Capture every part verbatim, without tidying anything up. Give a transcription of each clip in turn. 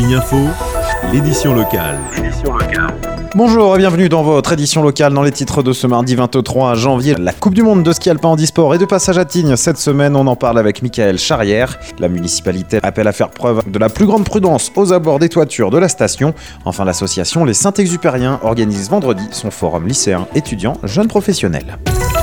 Tignes Info, l'édition locale. L'édition locale. Bonjour et bienvenue dans votre édition locale. Dans les titres de ce mardi vingt-trois janvier, la Coupe du Monde de ski alpin handisport est de passage à Tignes. Cette semaine, on en parle avec Michael Charrière. La municipalité appelle à faire preuve de la plus grande prudence aux abords des toitures de la station. Enfin, l'association Les Saint-Exupériens organise vendredi son forum lycéen, étudiants, jeunes professionnels.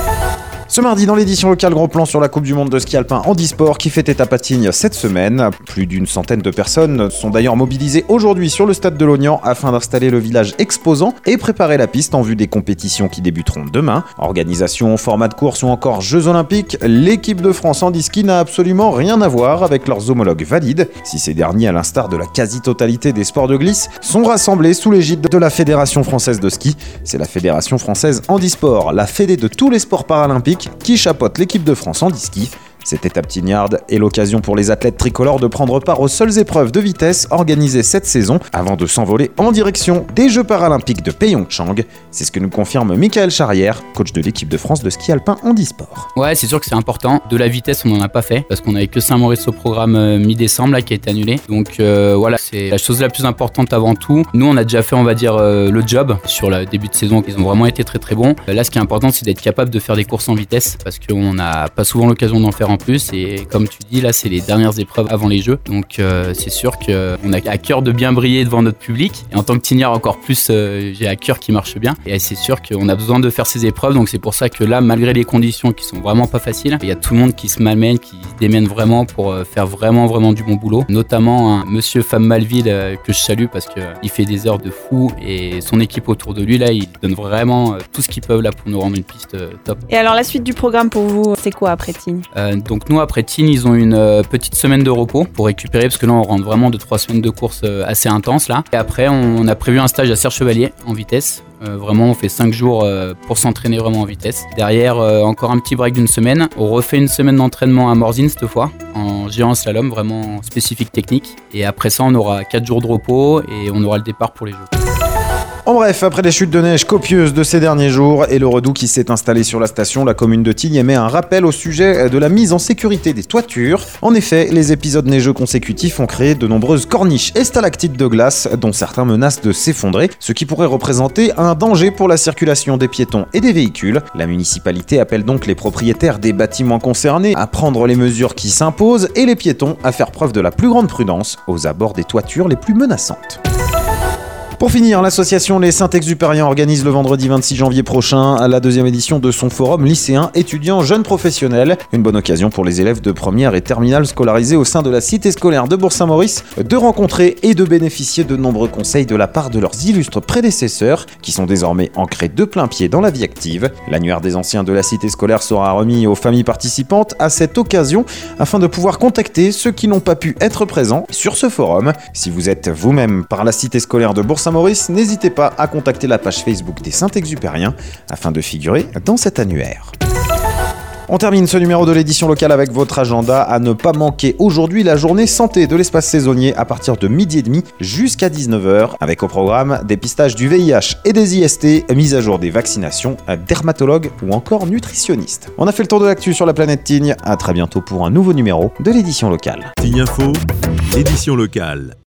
Ce mardi, dans l'édition locale, gros plan sur la Coupe du Monde de ski alpin handisport qui fait étape à Tignes cette semaine. Plus d'une centaine de personnes sont d'ailleurs mobilisées aujourd'hui sur le stade de l'Ognan afin d'installer le village exposant et préparer la piste en vue des compétitions qui débuteront demain. Organisation, format de course ou encore Jeux Olympiques, l'équipe de France handi-ski n'a absolument rien à voir avec leurs homologues valides. Si ces derniers, à l'instar de la quasi-totalité des sports de glisse, sont rassemblés sous l'égide de la Fédération française de ski, c'est la Fédération française handisport, la fédé de tous les sports paralympiques, qui chapeaute l'équipe de France handi-ski. Cette étape tignarde est l'occasion pour les athlètes tricolores de prendre part aux seules épreuves de vitesse organisées cette saison avant de s'envoler en direction des Jeux paralympiques de Pyeongchang. C'est ce que nous confirme Michael Charrière, coach de l'équipe de France de ski alpin handisport. Ouais, c'est sûr que c'est important. De la vitesse, on n'en a pas fait parce qu'on n'avait que Saint-Maurice au programme euh, mi-décembre là, qui a été annulé. Donc euh, voilà, c'est la chose la plus importante avant tout. Nous, on a déjà fait, on va dire, euh, le job sur le début de saison. Ils ont vraiment été très très bons. Là, ce qui est important, c'est d'être capable de faire des courses en vitesse parce qu'on n'a pas souvent l'occasion d'en faire en plus, et comme tu dis là, c'est les dernières épreuves avant les Jeux, donc euh, c'est sûr qu'on a à cœur de bien briller devant notre public, et en tant que tignard encore plus, euh, j'ai à cœur qui marche bien, et c'est sûr qu'on a besoin de faire ces épreuves. Donc c'est pour ça que là, malgré les conditions qui sont vraiment pas faciles, il y a tout le monde qui se malmène, qui se démène vraiment pour euh, faire vraiment vraiment du bon boulot, notamment un monsieur Femme Malville euh, que je salue parce qu'il euh, fait des heures de fou, et son équipe autour de lui là, ils donnent vraiment euh, tout ce qu'ils peuvent là pour nous rendre une piste euh, top. Et alors la suite du programme pour vous, c'est quoi après Tignes ? euh, Donc nous, après Tignes, ils ont une euh, petite semaine de repos pour récupérer, parce que là on rentre vraiment de trois semaines de course euh, assez intenses là. Et après on, on a prévu un stage à Serre-Chevalier en vitesse. Euh, vraiment on fait cinq jours euh, pour s'entraîner vraiment en vitesse. Derrière euh, encore un petit break d'une semaine. On refait une semaine d'entraînement à Morzine cette fois, en géant slalom, vraiment spécifique technique. Et après ça on aura quatre jours de repos et on aura le départ pour les Jeux. En bref, après les chutes de neige copieuses de ces derniers jours et le redout qui s'est installé sur la station, la commune de Tignes émet un rappel au sujet de la mise en sécurité des toitures. En effet, les épisodes neigeux consécutifs ont créé de nombreuses corniches et stalactites de glace, dont certains menacent de s'effondrer, ce qui pourrait représenter un danger pour la circulation des piétons et des véhicules. La municipalité appelle donc les propriétaires des bâtiments concernés à prendre les mesures qui s'imposent et les piétons à faire preuve de la plus grande prudence aux abords des toitures les plus menaçantes. Pour finir, l'association Les Saint-Exupériens organise le vendredi vingt-six janvier prochain la deuxième édition de son forum lycéen, étudiants, jeunes professionnels. Une bonne occasion pour les élèves de première et terminale scolarisés au sein de la cité scolaire de Bourg-Saint-Maurice de rencontrer et de bénéficier de nombreux conseils de la part de leurs illustres prédécesseurs qui sont désormais ancrés de plein pied dans la vie active. L'annuaire des anciens de la cité scolaire sera remis aux familles participantes à cette occasion afin de pouvoir contacter ceux qui n'ont pas pu être présents sur ce forum. Si vous êtes vous-même par la cité scolaire de Bourg-Saint-Maurice, Maurice, n'hésitez pas à contacter la page Facebook des Saint-Exupériens afin de figurer dans cet annuaire. On termine ce numéro de l'édition locale avec votre agenda à ne pas manquer. Aujourd'hui, la journée santé de l'espace saisonnier à partir de midi et demi jusqu'à dix-neuf heures, avec au programme dépistage du V I H et des I S T, mise à jour des vaccinations, dermatologues ou encore nutritionnistes. On a fait le tour de l'actu sur la planète Tignes. À très bientôt pour un nouveau numéro de l'édition locale. Tignes Info, l'édition locale.